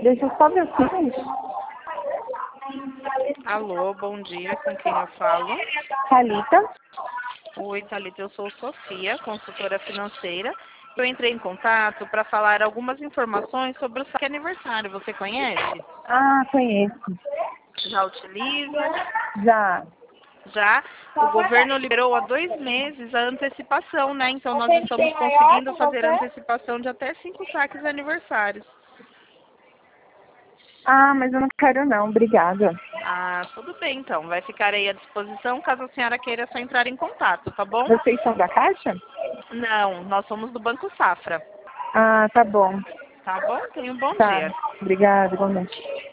Deixa eu só ver o que é. Alô, bom dia, com quem eu falo? Thalita. Oi, Thalita, eu sou Sofia, consultora financeira. Eu entrei em contato para falar algumas informações sobre o saque aniversário. Você conhece? Ah, conheço. Já utiliza? Já. Já? O governo liberou há 2 meses a antecipação, né? Então nós estamos conseguindo fazer a antecipação de até 5 saques aniversários. Ah, mas eu não quero não, obrigada. Ah, tudo bem então. Vai ficar aí à disposição caso a senhora queira só entrar em contato, tá bom? Vocês são da Caixa? Não, nós somos do Banco Safra. Ah, tá bom. Tá bom? Tenha um bom Tá. dia. Obrigada, igualmente.